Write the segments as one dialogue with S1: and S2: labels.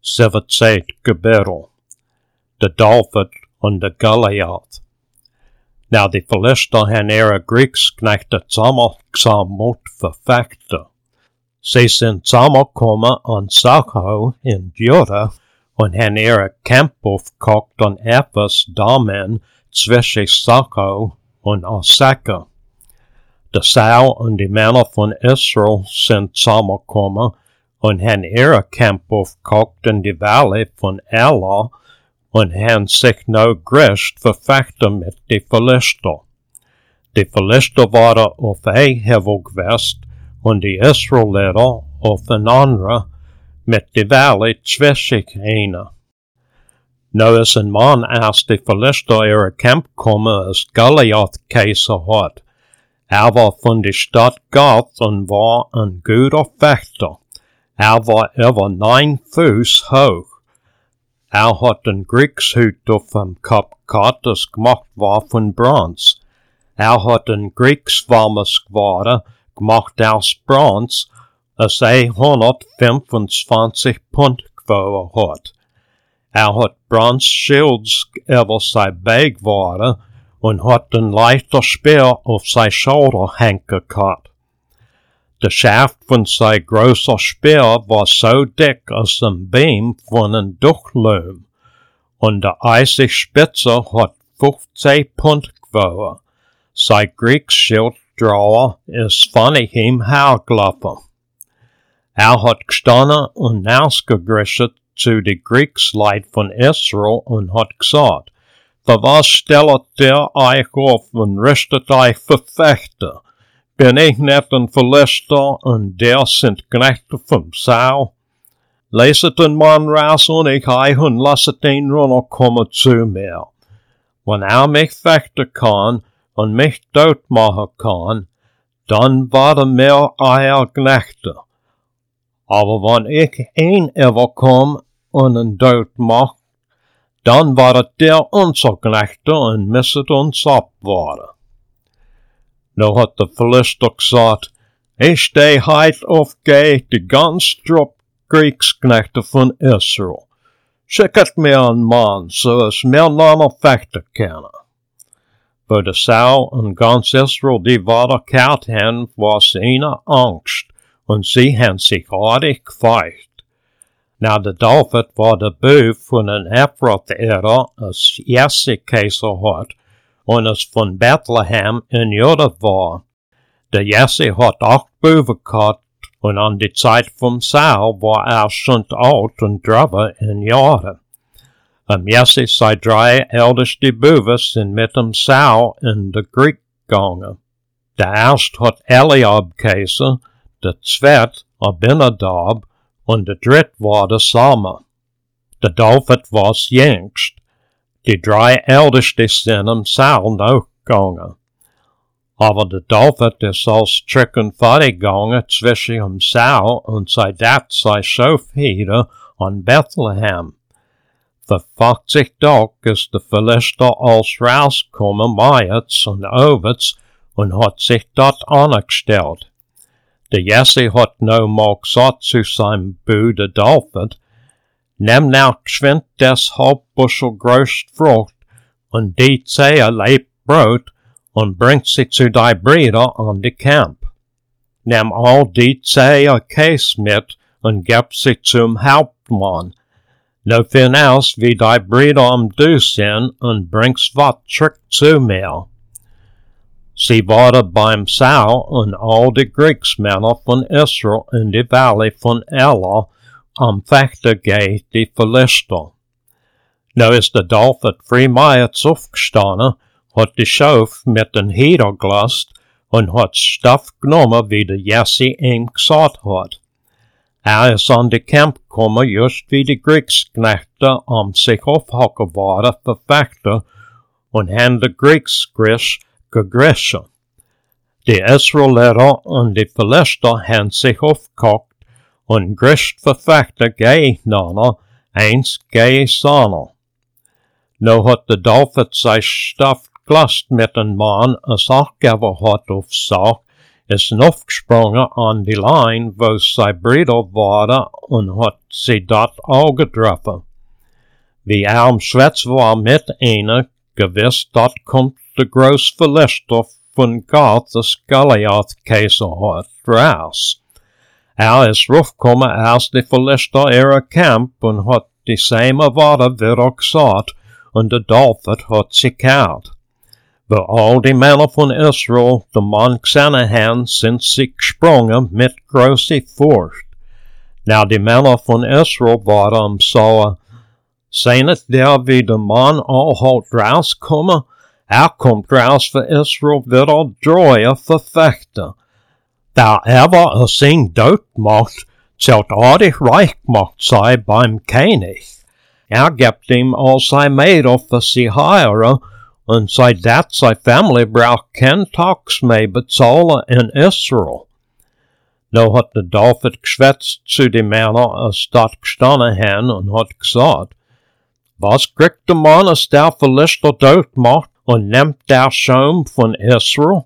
S1: sivet seit gebirrel, de David und de Goliath. Now de Philister han era Grieksknechte sammangesamlet för fakta. Se sin sammankomma an Sacho in Juda und han era kampuppkokt an Ephes damen zwischen Sacho und Asaka. De Saul und die Männer von Israel sind sammangekommen und han era kampuppkokt in die Valley von Elah und han sich no grist verfechten mit de Philister. De Philister waren auf ein Hevel gewest und die Israeliter auf ein anderer mit de Valley zwischen ihnen. Nou is een man als de Philister ihre Camp komen als Goliath Kaiser hat. War von der Stadt Gath und war ein guter Fechter. War über 9 Fuß hoch. Hat een Griekshut auf dem Kopf gehabt, das gemacht war von Bronze. Hat een Griekswarmes Gewade gemacht aus Bronze, das 125 Pfund gewogen hat. Hat Bronze Schilds über sein Bein geworden und hat een leichter Speer auf sein Schulter hängen gehabt. Der Schaft von sein großer Speer war so dick als ein Beam von einem Duchlohm, und der eisig Spitze hat 15 Pfund gewogen. Sein Kriegsschilddrawer ist von ihm hergelaufen. Hat gestanden und ausgerichtet zu die Kriegsleit von Israel und hat gesagt, für was stellet ihr euch auf und richtet euch für Fechter? Bin ich nicht ein Philister und der sind Knechte vom Saul? Leset den Mann raus und ich euch und lasset ihn runterkommen zu mir. Wenn mich fechten kann und mich tot machen kann, dann werden mir euer Knechte. Aber wenn ich ihn überkomme und ihn tot mache, dann wird der unser Knechte und müsset uns abwarten. Nu hat der Philister gesagt, ich steh heit auf die ganz Trupp Kriegsknechte von Israel. Schicket mir einen Mann, so es mir noch fechten können. Wo der Saul und ganz Israel die Worte gehört haben, war es ihnen Angst, und sie haben sich hartig gefeicht. Now der David war der Bub von einem Ephrathiter, als Jesse Kaiser hat, und es von Bethlehem in Juda war. Der Jesse hat 8 Buben gehabt, und an die Zeit vom Saul war schon alt und drüber in Jahren. Jesse sei 3 älteste Buben sind mit dem Saul in den Krieg gegangen. Der erste hat Eliab Kaiser, der zweite Abinadab, und der dritte war der Sama. Der David war's jüngst. Die 3 älteste sind im Saul noch gegangen. Aber der David ist als Tricken gegangen zwischen dem Saul und sei dat sei Schafherde an Bethlehem. Für 40 Tage ist der Philister als rausgekommen, Maitz und Ovitz, und hat sich dort angestellt. Der Jesse hat no mal gesagt zu seinem Bruder David, nimm now geschwind des Hauptbuschel größt Frucht und die 10 Laib Brot und bring sie zu dei Brüder an die Camp. Nimm all die 10 Käse mit und gib sie zum Hauptmann. No find aus wie dei Brüder am Du sind und bring's wat zurück zu mir. Sie waren beim Saul und all die Kriegsmänner von Israel in die Valley von Elah am Fechten gegen die Philister. Nu ist der David frühmorgens aufgestanden, hat die Schaf mit den Heder gelast und hat Stoff genommen, wie der Jesse ihm gesagt hat. Ist an die Camp gekommen, just wie die Kriegsknechte am sich aufhocken waren für Fechten und haben die Kriegskrieg gegriffen. Die Israeliter und die Philister haben sich aufgehockt und grischt verfechten gegeneinander, eins gegen das andere. Nu hat der David sein Stoff gelast mit einem Mann, als Achtgeber hat auf Sach, is aufgesprungen an die Lein, wo sie Brüder waren und hat sie dort aufgetroffen. Wie am Schwätz war mit ihnen, gewiss, dort kommt der große Verlichter von Gott, das Goliath-Kaiser hat, raus. Ist raufgekommen aus die Verlichter ihrer Camp und hat die selbe Worte wieder gesagt, und der David hat sie gehört. Wo all die Männer von Israel den Mann gesehen haben, sind sie gesprungen mit großer Furcht. Now die Männer von Israel waren so, sehet der, wie der Mann all halt rauskommen? Kommt raus für Israel wieder treue Verfechter. Da aber ihn dort macht, zelt reich gemacht sei beim König. Gibt ihm all sein Mädel für sie heiraten, und sei dat sei Family braucht kein Tax mehr bezahlen in Israel. No hat der David geschwätzt zu den Männern, als dort gestanden haben, und hat gesagt, was kriegt der Mann, als der Philister dort macht, und nimmt der Schaum von Israel?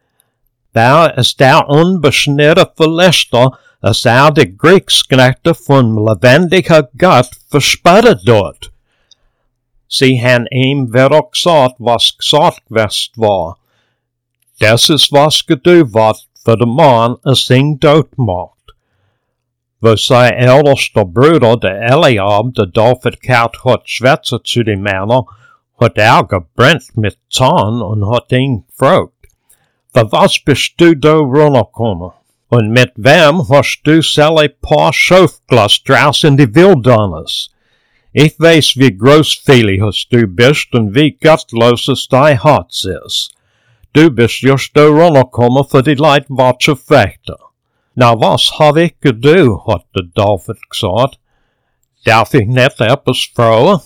S1: Da ist der unbeschnittene Philister, als die Kriegsknechte von lebendiger Gott verspottet dort. Sie haben ihm wieder gesagt, was gesagt war. Das ist was gedu wird für den Mann, als ihn dort macht. Wo sein ältester Bruder, der Eliab, der David gehört hat, schwätze zu den Männern, hat gebrennt mit Zorn und hat ihn gefragt, für was bist du da runtergekommen? Und mit wem hast du selbe paar Schafglas draußen in die Wildnis? Ich weiß, wie großfällig du bist und wie gottlos es dein Herz ist. Du bist just da runtergekommen für die Leute, was zu fechten. Na, was hab ich gedu, hat der David gesagt. Darf ich nicht etwas fragen?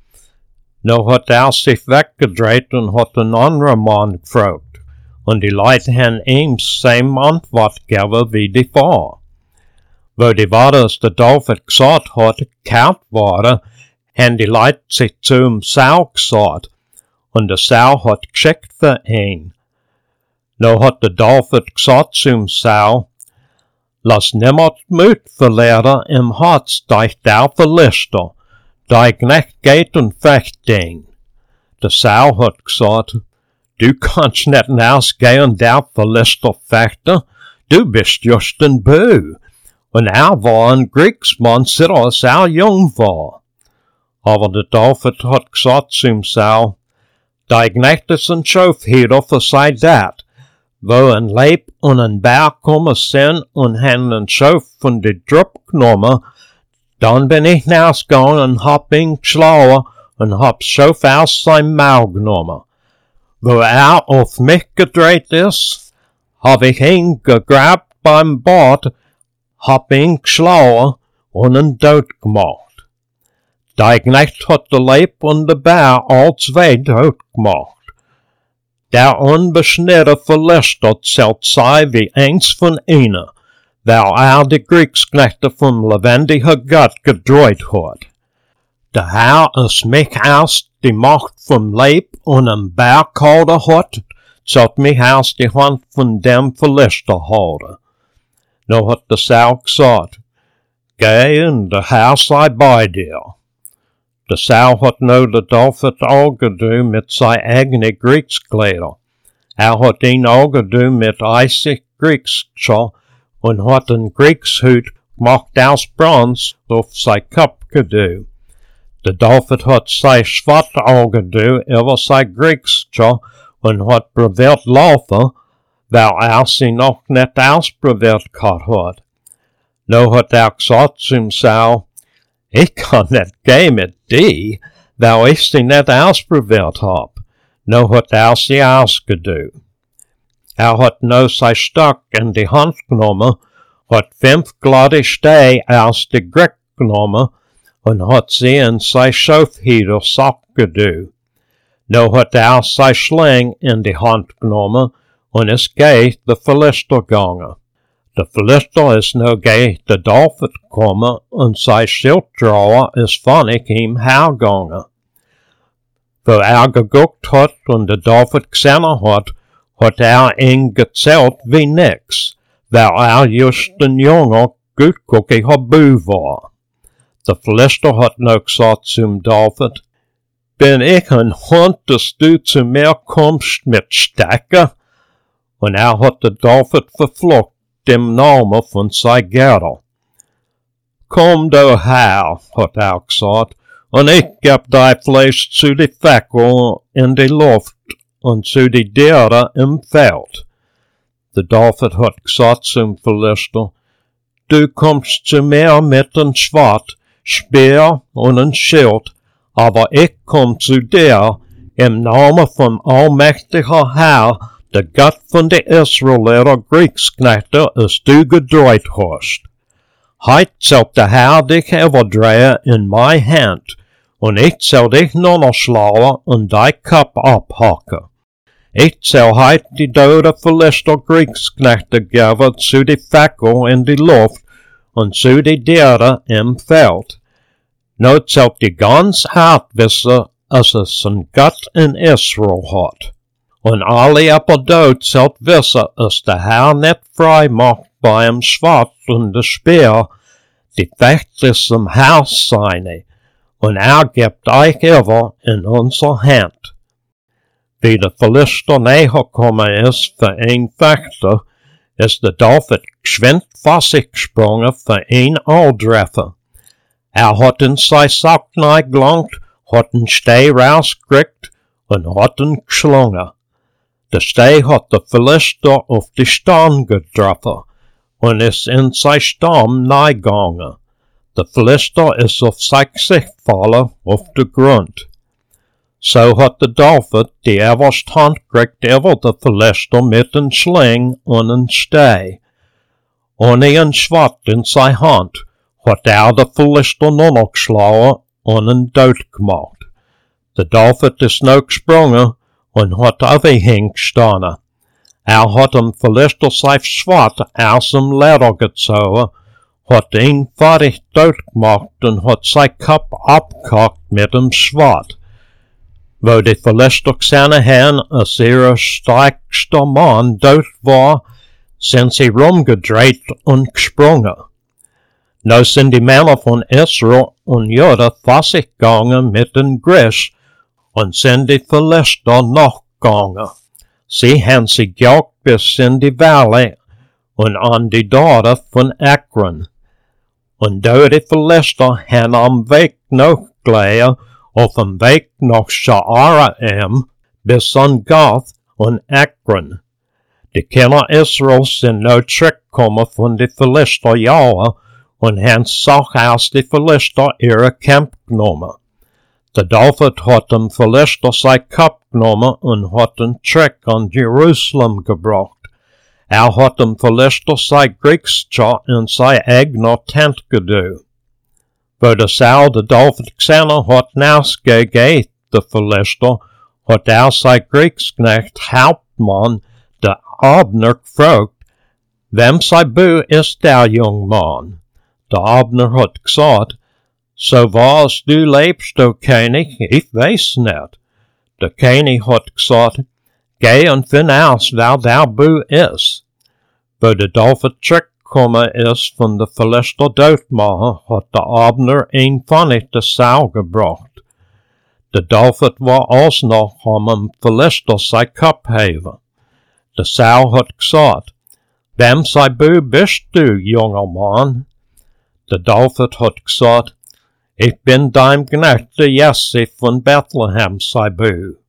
S1: No hat sich weggedreht und hat einen anderen Mann gefragt. Und die Leute haben ihm selbe Antwort gegeben wie die vor. Wo die Worte, das der David gesagt hat, gehört waren, haben die Leute sich zum Saul gesagt, und der Saul hat geschickt für ihn. No hat der David gesagt zum Saul, lass niemand Mut verlieren im Herz, durch der Verlister, dein Knecht geht und fecht ihn. Der Saul hat gesagt, du kannst nicht ausgehen, der Verlister fechten, du bist just ein Bö. Und war ein Kriegsmann, als jung war. Aber der David hat gesagt zum Saul, dein Knecht ist ein Schafhüter für sei dat, wo ein Leib und ein Bär kommen sind und haben ein Schaf von der Truppe genommen, dann bin ich rausgegangen und hab ihn geschlagen und hab's Schaf aus seinem Maul genommen. Wo auf mich gedreht ist, hab ich ihn gegrabt beim Bart, hab ihn geschlagen und ihn tot gemacht. Der Knecht hat der Leib und der Bär all zwei tot gemacht. Der unbeschnittene Philister zählt sei wie eins von ihnen, weil die Kriegsknechte vom lebendigen Gott gedreht hat. Der Herr ist mich aus die Macht vom Leib und dem Bär gehalten hat, zählt mich aus die Hand von dem Philister halten. No hat der Saul gesagt, geh und der Herr sei bei dir. Der Saul hat no der David angedu mit sein eigenen Kriegskleider. Hat ihn angedu mit 30 Kriegsschau und hat einen Kriegshut gemacht aus Bronze auf sein Kopf gedu. Der David hat sein Schwert angedu über sein Kriegsschau und hat probiert laufen, weil sie noch nicht ausprobiert hat. No hat gesagt zum Saul, ich kann nicht gehen mit dir, weil ich sie nicht ausprobiert hab. No hat sie ausgedu. Hat no sein Stock in die Hand genommen, hat 5 glatte Steine aus der Grick genommen und hat sie in sein Schafhüter Sack gedu. No hat sein Schling in die Hand genommen und es geht der Philister gegangen. Der Philister ist no geht der David gekommen und sein Schilddrawer ist von ihm hergegangen. Wo geguckt hat und der David gesehen hat, hat ingezelt wie nix, waar just een jonge goedkoekie habu var. De Filister had nou gesagt zum David, bin ich een hond, dass du zu mir kommst mit Stecken? Und hat de David verflucht, dem Namen von sein Gerder. Komm du her, hat gesagt, und ich geb dein Fleisch zu die Fackel in die Luft und zu die Tiere im Feld. Der David hat gesagt zum Philister, du kommst zu mir mit ein Schwert, Speer und ein Schild, aber ich komm zu dir im Namen vom allmächtigen Herr, der Gott von der Israeliter Kriegsknechte, als du gedreht hast. Heut soll der Herr dich überdrehen in mein Hand, und ich soll dich niederschlagen und dein Kopf abhacken. Ich soll heut die dode Philister Kriegsknechte geben zu die Fackel in die Luft und zu die Tiere im Feld. Nu soll die ganz hart wissen, als es ein Gott in Israel hat. Und alle aber dort sollt wissen, als der Herr nicht frei macht bei dem Schwert und der Speer, die Fecht ist im Haus seine, und gibt euch über in unser Hand. Wie der Philister näher gekommen ist für ein Fechter, ist der David geschwind fassig gesprungen für ein Alltreffer. Hat in sein Sack gelangt, hat einen Steh rausgekriegt und hat ihn geschlungen. Der Steh hat der Philister auf die Stirn getroffen und ist in sein Stamm gegangen. Der Philister ist auf sein Gesicht gefallen auf den Grund. So hat der David die erste Hand gekriegt über der Philister mit einem Schling und einem Steh. Ohne ein Schwert in seine Hand hat der Philister niedergeschlagen und ihn tot gemacht. Der David ist nu gesprungen und hat auf ihn hingestanden. Hat dem Philister sein Schwert aus dem Leder gezogen, hat ihn fertig tot gemacht und hat sein Kopf abgehackt mit dem Schwert. Wo die Philister gesehen haben, als ihr stärkster Mann tot war, sind sie rumgedreht und gesprungen. Nu sind die Männer von Israel und Juda fassig gegangen mit den Grisch und sind die Philister nachgegangen. Sie haben sie gejagt bis in die Valley und an die Dorte von Ekron. Und da die Philister haben am Weg nachgelegen, auf dem Weg nach Sha'araim bis an Gath und Ekron. Die Kinder Israels sind nu zurückgekommen von die Philister Jahre und haben Sach aus die Philister ihre Camp genommen. Der David hat dem Philister sein Kopf genommen und hat ihn zurück an Jerusalem gebracht. Hat dem Philister sein Kriegsschar in sein eigener Tent gedu. Wo der Saul der David gesehen hat nausgegeben, der Philister, hat sein Kriegsknecht Hauptmann, der Abner, gefragt, wem sein Bu ist der Jungmann? Der Abner hat gesagt, so was du lebst, o König, ich weiß nicht. Der König hat gesagt, geh und find aus, wer der Bu ist. Wo der David zurückgekommen ist von der Philister Todmachen, hat der Abner ihn von der Saul gebracht. Der David war auch noch am Philister sein Kopf heben. Der Saul hat gesagt, wem sein Bu bist du, junger Mann? Der David hat gesagt, ich bin dein Knecht, der Jesse von Bethlehem, sei Bu.